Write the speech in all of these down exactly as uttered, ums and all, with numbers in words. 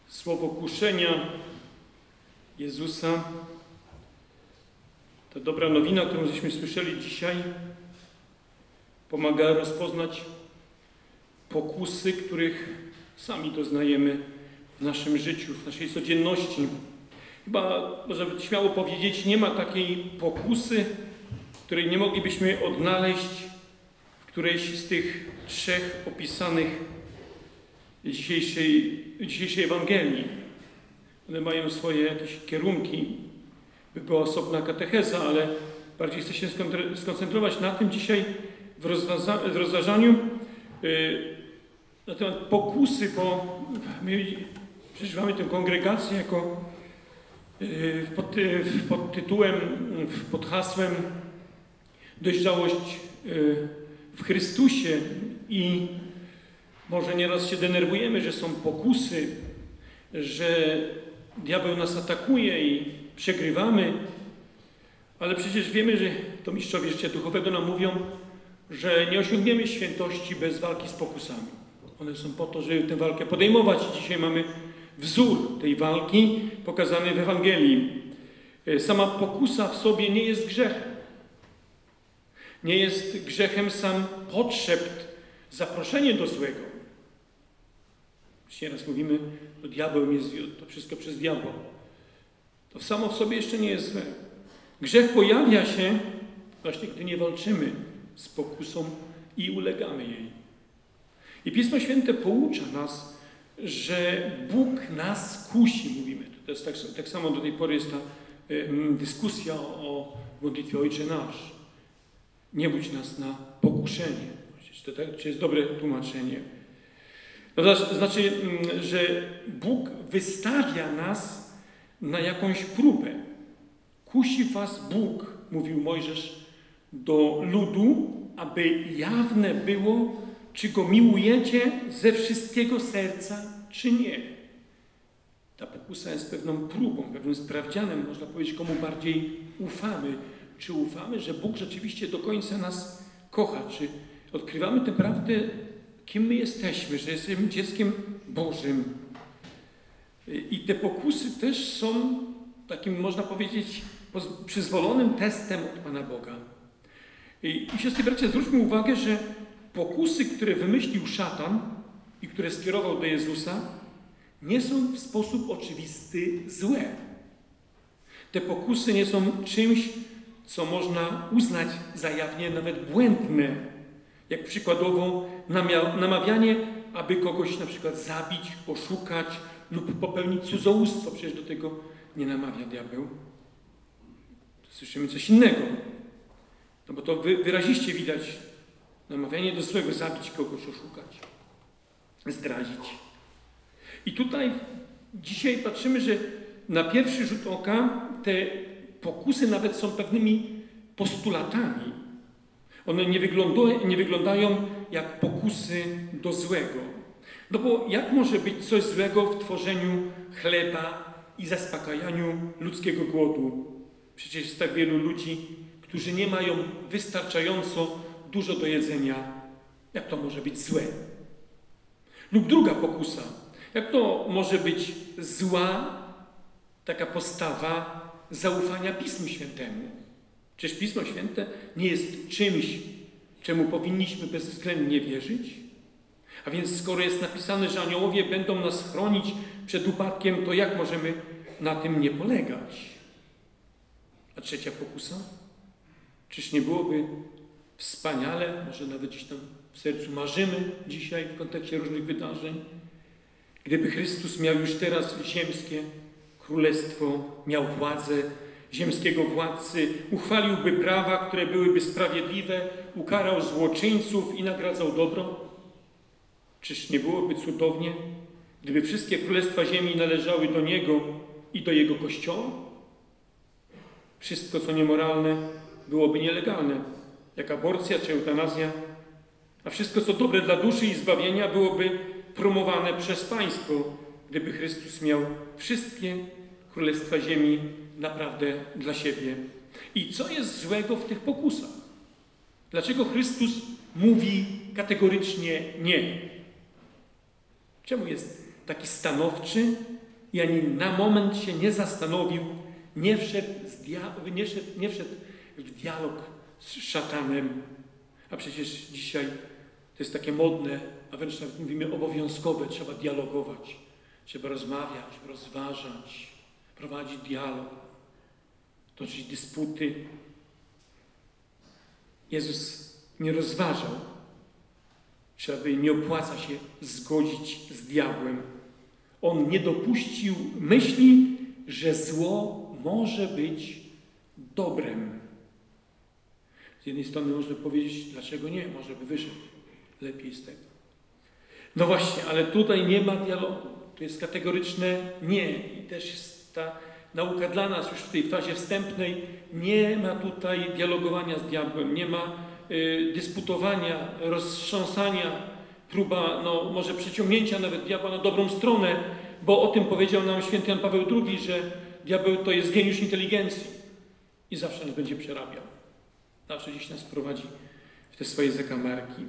słowo kuszenia Jezusa, ta dobra nowina, którą żeśmy słyszeli dzisiaj, pomaga rozpoznać pokusy, których sami doznajemy w naszym życiu, w naszej codzienności. Chyba, można by śmiało powiedzieć, nie ma takiej pokusy, której nie moglibyśmy odnaleźć w którejś z tych trzech opisanych dzisiejszej, dzisiejszej Ewangelii. One mają swoje jakieś kierunki, by była osobna katecheza, ale bardziej chcę się skoncentrować na tym dzisiaj w, rozważa w rozważaniu yy, na temat pokusy, bo my przeżywamy tę kongregację jako yy, pod, yy, pod tytułem, yy, pod hasłem dojrzałość yy, w Chrystusie i może nieraz się denerwujemy, że są pokusy, że diabeł nas atakuje i przegrywamy, ale przecież wiemy, że to mistrzowie życia duchowego nam mówią, że nie osiągniemy świętości bez walki z pokusami. One są po to, żeby tę walkę podejmować. Dzisiaj mamy wzór tej walki pokazany w Ewangelii. Sama pokusa w sobie nie jest grzechem. Nie jest grzechem sam podszept, zaproszenie do złego. Dzisiaj raz mówimy, to diabeł jest, to wszystko przez diabła. To samo w sobie jeszcze nie jest złe. Grzech pojawia się właśnie, gdy nie walczymy z pokusą i ulegamy jej. I Pismo Święte poucza nas, że Bóg nas kusi, mówimy. To jest tak, tak samo do tej pory jest ta y, dyskusja o, o modlitwie Ojcze Nasz. Nie budź nas na pokuszenie. Czy to, czy jest dobre tłumaczenie? To znaczy, że Bóg wystawia nas na jakąś próbę. Kusi was Bóg, mówił Mojżesz do ludu, aby jawne było, czy Go miłujecie ze wszystkiego serca, czy nie. Ta pokusa jest pewną próbą, pewnym sprawdzianem, można powiedzieć, komu bardziej ufamy. Czy ufamy, że Bóg rzeczywiście do końca nas kocha? Czy odkrywamy tę prawdę, kim my jesteśmy, że jesteśmy dzieckiem Bożym? I te pokusy też są takim, można powiedzieć, przyzwolonym testem od Pana Boga. I, i siostry, bracia, zwróćmy uwagę, że pokusy, które wymyślił szatan i które skierował do Jezusa, nie są w sposób oczywisty złe. Te pokusy nie są czymś, co można uznać za jawnie nawet błędne. Jak przykładowo namawianie, aby kogoś na przykład zabić, oszukać lub popełnić cudzołóstwo. Przecież do tego nie namawia diabeł. Słyszymy coś innego. No bo to wyraziście widać. Namawianie do złego, zabić kogoś, oszukać, zdradzić. I tutaj dzisiaj patrzymy, że na pierwszy rzut oka te pokusy nawet są pewnymi postulatami. One nie, wyglądają, nie wyglądają jak pokusy do złego. No bo jak może być coś złego w tworzeniu chleba i zaspokajaniu ludzkiego głodu? Przecież jest tak wielu ludzi, którzy nie mają wystarczająco dużo do jedzenia. Jak to może być złe? Lub druga pokusa. Jak to może być zła taka postawa zaufania Pismu Świętemu? Czyż Pismo Święte nie jest czymś, czemu powinniśmy bezwzględnie wierzyć? A więc skoro jest napisane, że aniołowie będą nas chronić przed upadkiem, to jak możemy na tym nie polegać? A trzecia pokusa? Czyż nie byłoby wspaniale, może nawet gdzieś tam w sercu marzymy dzisiaj w kontekście różnych wydarzeń, gdyby Chrystus miał już teraz ziemskie królestwo, miał władzę ziemskiego władcy, uchwaliłby prawa, które byłyby sprawiedliwe, ukarał złoczyńców i nagradzał dobro? Czyż nie byłoby cudownie, gdyby wszystkie królestwa ziemi należały do Niego i do Jego Kościoła? Wszystko, co niemoralne, byłoby nielegalne, jak aborcja czy eutanazja, a wszystko, co dobre dla duszy i zbawienia, byłoby promowane przez państwo, gdyby Chrystus miał wszystkie królestwa ziemi naprawdę dla siebie. I co jest złego w tych pokusach? Dlaczego Chrystus mówi kategorycznie nie? Czemu jest taki stanowczy i ani na moment się nie zastanowił, nie wszedł, z dia- nie wszedł, nie wszedł w dialog z szatanem. A przecież dzisiaj to jest takie modne, a wręcz nawet mówimy obowiązkowe, trzeba dialogować, trzeba rozmawiać, rozważać, prowadzić dialog, toczyć dysputy. Jezus nie rozważał, czy aby nie opłaca się zgodzić z diabłem. On nie dopuścił myśli, że zło może być dobrem. Z jednej strony można powiedzieć, dlaczego nie, może by wyszedł lepiej z tego. No właśnie, ale tutaj nie ma dialogu. To jest kategoryczne nie. I też jest ta nauka dla nas już w tej fazie wstępnej. Nie ma tutaj dialogowania z diabłem, nie ma y, dysputowania, roztrząsania, próba, no może przeciągnięcia nawet diabła na dobrą stronę, bo o tym powiedział nam święty Jan Paweł drugi, że diabeł to jest geniusz inteligencji i zawsze nas będzie przerabiał. Zawsze gdzieś nas prowadzi w te swoje zakamarki.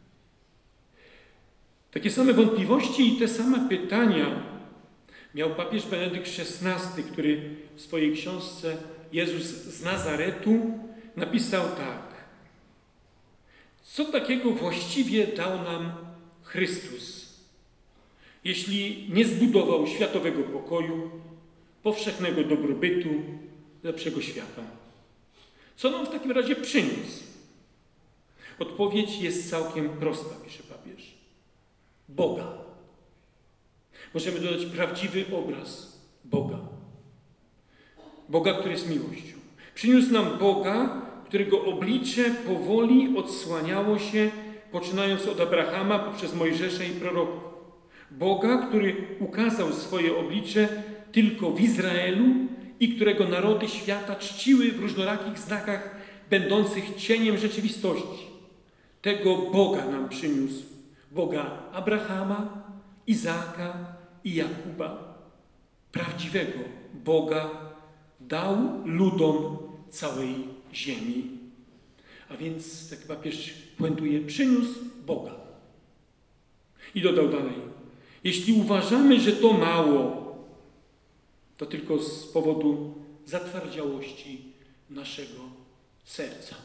Takie same wątpliwości i te same pytania miał papież Benedykt szesnasty, który w swojej książce Jezus z Nazaretu napisał tak. Co takiego właściwie dał nam Chrystus, jeśli nie zbudował światowego pokoju, powszechnego dobrobytu, lepszego świata? Co nam w takim razie przyniósł? Odpowiedź jest całkiem prosta, pisze papież. Boga. Możemy dodać prawdziwy obraz Boga. Boga, który jest miłością. Przyniósł nam Boga, którego oblicze powoli odsłaniało się, poczynając od Abrahama poprzez Mojżesza i proroków. Boga, który ukazał swoje oblicze tylko w Izraelu i którego narody świata czciły w różnorakich znakach będących cieniem rzeczywistości. Tego Boga nam przyniósł. Boga Abrahama, Izaaka i Jakuba. Prawdziwego Boga dał ludom całej ziemi. A więc, tak papież puentuje, przyniósł Boga. I dodał dalej. Jeśli uważamy, że to mało, to tylko z powodu zatwardziałości naszego serca.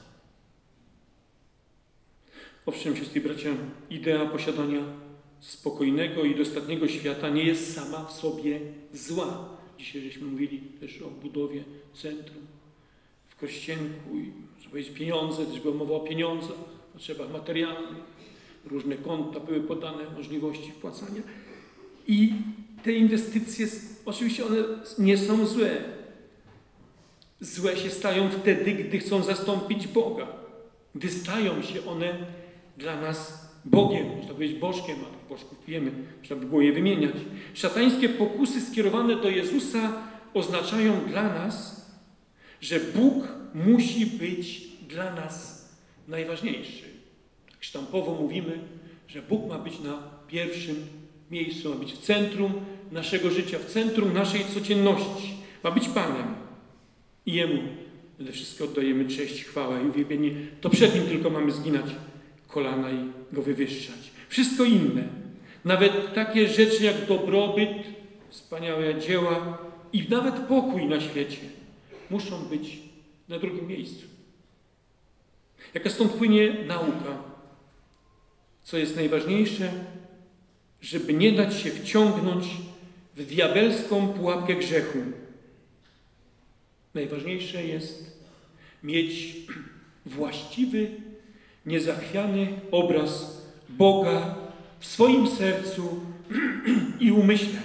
Owszem, siostry i bracia, idea posiadania spokojnego i dostatniego świata nie jest sama w sobie zła. Dzisiaj żeśmy mówili też o budowie centrum w Kościenku i żeby powiedzieć pieniądze, też była mowa o pieniądzach, potrzebach materialnych. Różne konta były podane, możliwości wpłacania. I te inwestycje, oczywiście one nie są złe. Złe się stają wtedy, gdy chcą zastąpić Boga. Gdy stają się one dla nas Bogiem, można powiedzieć bożkiem, a tych bożków wiemy, można by było je wymieniać. Szatańskie pokusy skierowane do Jezusa oznaczają dla nas, że Bóg musi być dla nas najważniejszy. Tak sztampowo mówimy, że Bóg ma być na pierwszym miejscu, ma być w centrum naszego życia, w centrum naszej codzienności. Ma być Panem. I Jemu przede wszystkim oddajemy cześć, chwałę i uwielbienie. To przed Nim tylko mamy zginać kolana i Go wywyższać. Wszystko inne, nawet takie rzeczy jak dobrobyt, wspaniałe dzieła i nawet pokój na świecie, muszą być na drugim miejscu. Jaka stąd płynie nauka? Co jest najważniejsze? Żeby nie dać się wciągnąć w diabelską pułapkę grzechu. Najważniejsze jest mieć właściwy, niezachwiany obraz Boga w swoim sercu i umyśle.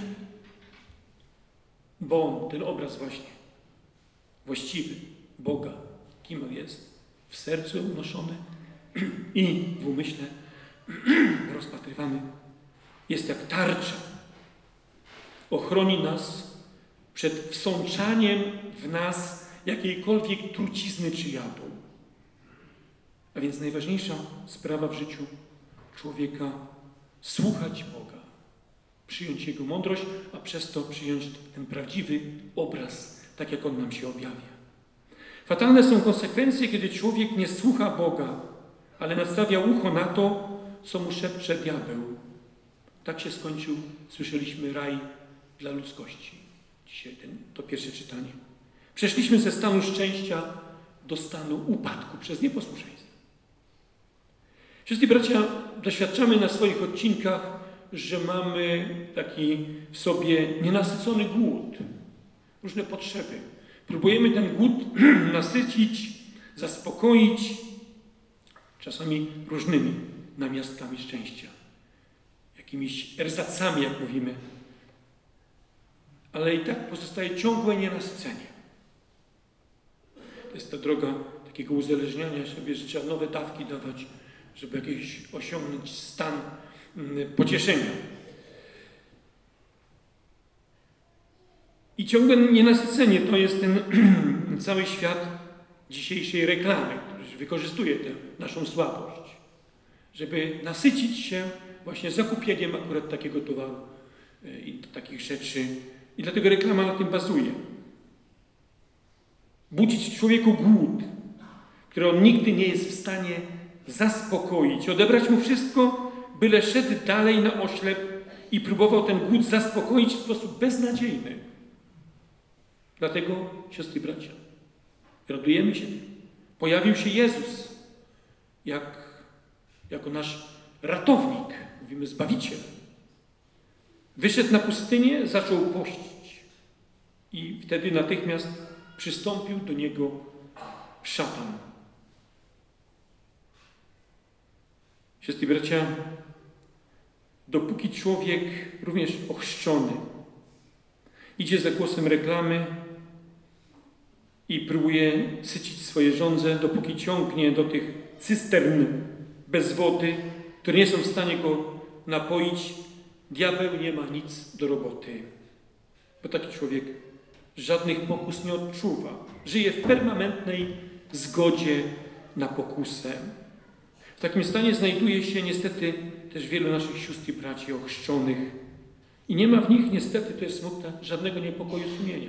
Bo On, ten obraz właśnie, właściwy Boga, kim On jest, w sercu unoszony i w umyśle rozpatrywany, jest jak tarcza. Ochroni nas przed wsączaniem w nas jakiejkolwiek trucizny czy jadu. A więc najważniejsza sprawa w życiu człowieka słuchać Boga, przyjąć Jego mądrość, a przez to przyjąć ten prawdziwy obraz, tak jak On nam się objawia. Fatalne są konsekwencje, kiedy człowiek nie słucha Boga, ale nastawia ucho na to, co mu szepcze diabeł. Tak się skończył, słyszeliśmy, raj dla ludzkości. Dzisiaj ten, to pierwsze czytanie. Przeszliśmy ze stanu szczęścia do stanu upadku przez nieposłuszeństwo. Wszyscy bracia, doświadczamy na swoich odcinkach, że mamy taki w sobie nienasycony głód, różne potrzeby. Próbujemy ten głód nasycić, zaspokoić, czasami różnymi namiastkami szczęścia, jakimiś erzacami, jak mówimy. Ale i tak pozostaje ciągłe nienasycenie. To jest ta droga takiego uzależniania sobie, że trzeba nowe dawki dawać, żeby jakiś osiągnąć stan pocieszenia. I ciągłe nienasycenie to jest ten cały świat dzisiejszej reklamy, który wykorzystuje tę naszą słabość, żeby nasycić się właśnie zakupieniem akurat takiego towaru i takich rzeczy. I dlatego reklama na tym bazuje. Budzić w człowieku głód, który on nigdy nie jest w stanie zaspokoić, odebrać mu wszystko, byle szedł dalej na oślep i próbował ten głód zaspokoić w sposób beznadziejny. Dlatego, siostry i bracia, radujemy się. Pojawił się Jezus jak, jako nasz ratownik, mówimy Zbawiciel. Wyszedł na pustynię, zaczął pościć i wtedy natychmiast przystąpił do niego szatan. Siostry i bracia, dopóki człowiek, również ochrzczony, idzie za głosem reklamy i próbuje sycić swoje żądze, dopóki ciągnie do tych cystern bez wody, które nie są w stanie go napoić, diabeł nie ma nic do roboty. Bo taki człowiek żadnych pokus nie odczuwa. Żyje w permanentnej zgodzie na pokusę. W takim stanie znajduje się niestety też wielu naszych sióstr i braci ochrzczonych. I nie ma w nich, niestety, to jest smutne, żadnego niepokoju sumienia.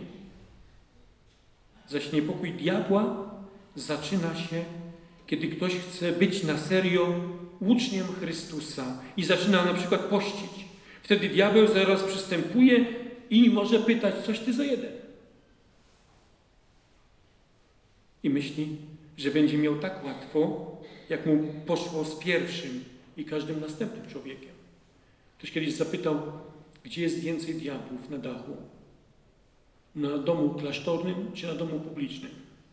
Zaś niepokój diabła zaczyna się, kiedy ktoś chce być na serio uczniem Chrystusa i zaczyna na przykład pościć. Wtedy diabeł zaraz przystępuje i może pytać, coś ty za jeden. I myśli, że będzie miał tak łatwo, jak mu poszło z pierwszym i każdym następnym człowiekiem. Ktoś kiedyś zapytał, gdzie jest więcej diabłów na dachu? Na domu klasztornym czy na domu publicznym?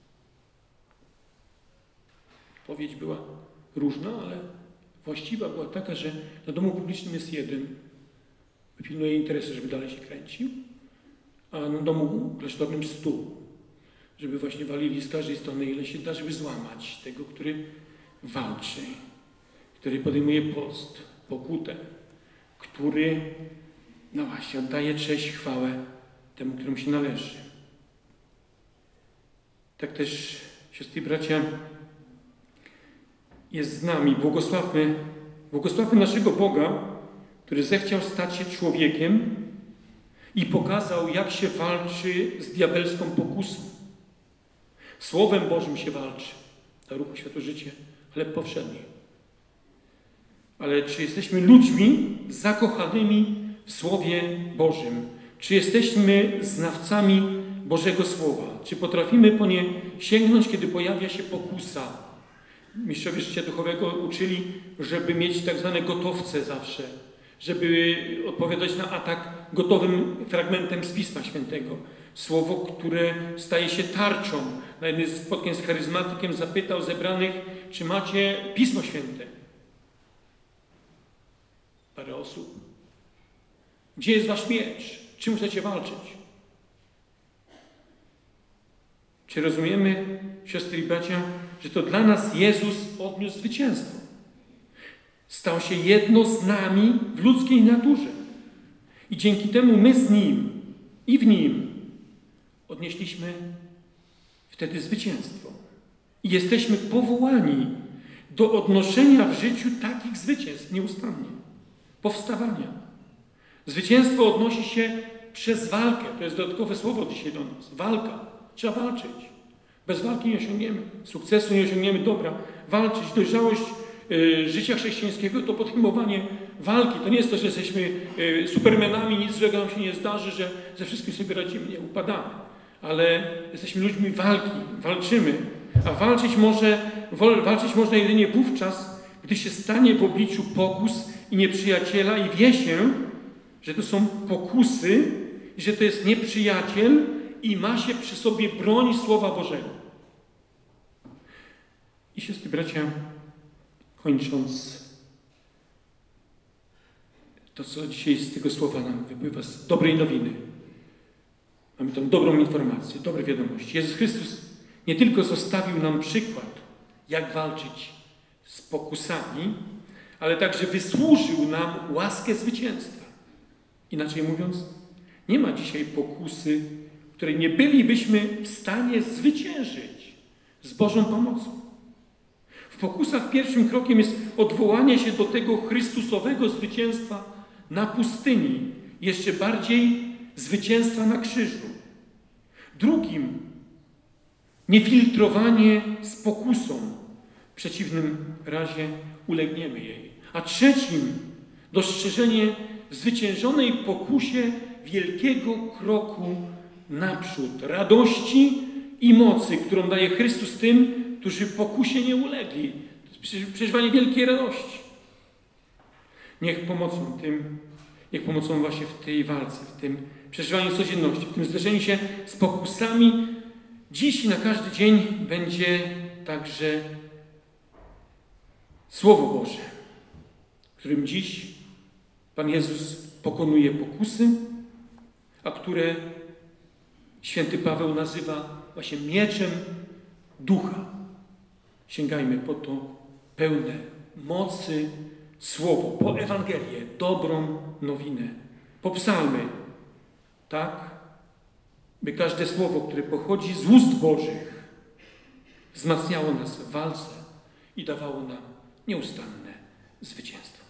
Odpowiedź była różna, ale właściwa była taka, że na domu publicznym jest jeden, pilnuje interesu, żeby dalej się kręcił, a na domu klasztornym stu, żeby właśnie walili z każdej strony, ile się da, żeby złamać tego, który walczy, który podejmuje post, pokutę, który, no właśnie, oddaje cześć, chwałę temu, któremu się należy. Tak też, siostry i bracia, jest z nami. Błogosławmy, błogosławmy naszego Boga, który zechciał stać się człowiekiem i pokazał, jak się walczy z diabelską pokusą. Słowem Bożym się walczy. Dla ruchu Światło Życie, chleb powszedni. Ale czy jesteśmy ludźmi zakochanymi w Słowie Bożym? Czy jesteśmy znawcami Bożego Słowa? Czy potrafimy po nie sięgnąć, kiedy pojawia się pokusa? Mistrzowie życia duchowego uczyli, żeby mieć tak zwane gotowce zawsze, żeby odpowiadać na atak gotowym fragmentem z Pisma Świętego. Słowo, które staje się tarczą. Na jednym z spotkań z charyzmatykiem zapytał zebranych, czy macie Pismo Święte? Parę osób. Gdzie jest wasz miecz? Czym chcecie walczyć? Czy rozumiemy, siostry i bracia, że to dla nas Jezus odniósł zwycięstwo? Stał się jedno z nami w ludzkiej naturze. I dzięki temu my z Nim i w Nim odnieśliśmy wtedy zwycięstwo. I jesteśmy powołani do odnoszenia w życiu takich zwycięstw nieustannie. Powstawania. Zwycięstwo odnosi się przez walkę. To jest dodatkowe słowo dzisiaj do nas. Walka. Trzeba walczyć. Bez walki nie osiągniemy sukcesu, nie osiągniemy dobra. Walczyć. Dojrzałość y, życia chrześcijańskiego to podejmowanie walki. To nie jest to, że jesteśmy supermenami, nic złego nam się nie zdarzy, że ze wszystkim sobie radzimy. Nie, upadamy. Ale jesteśmy ludźmi walki, walczymy. A walczyć, może, walczyć można jedynie wówczas, gdy się stanie w obliczu pokus i nieprzyjaciela i wie się, że to są pokusy, że to jest nieprzyjaciel i ma się przy sobie broń Słowa Bożego. I siostry, bracia, kończąc, to co dzisiaj z tego słowa nam wypływa, z dobrej nowiny. Mamy tą dobrą informację, dobre wiadomości. Jezus Chrystus nie tylko zostawił nam przykład, jak walczyć z pokusami, ale także wysłużył nam łaskę zwycięstwa. Inaczej mówiąc, nie ma dzisiaj pokusy, której nie bylibyśmy w stanie zwyciężyć z Bożą pomocą. W pokusach pierwszym krokiem jest odwołanie się do tego Chrystusowego zwycięstwa na pustyni, jeszcze bardziej zwycięstwa na krzyżu. Drugim niefiltrowanie z pokusą. W przeciwnym razie ulegniemy jej. A trzecim dostrzeżenie w zwyciężonej pokusie wielkiego kroku naprzód. Radości i mocy, którą daje Chrystus tym, którzy pokusie nie ulegli. Przeżywanie wielkiej radości. Niech pomocą tym, niech pomocą właśnie w tej walce, w tym przeżywaniu codzienności, w tym zderzeniu się z pokusami dziś i na każdy dzień będzie także Słowo Boże, którym dziś Pan Jezus pokonuje pokusy, a które święty Paweł nazywa właśnie mieczem ducha. Sięgajmy po to pełne mocy Słowo, po Ewangelię, dobrą nowinę, po psalmy, tak, by każde słowo, które pochodzi z ust Bożych, wzmacniało nas w walce i dawało nam nieustanne zwycięstwo.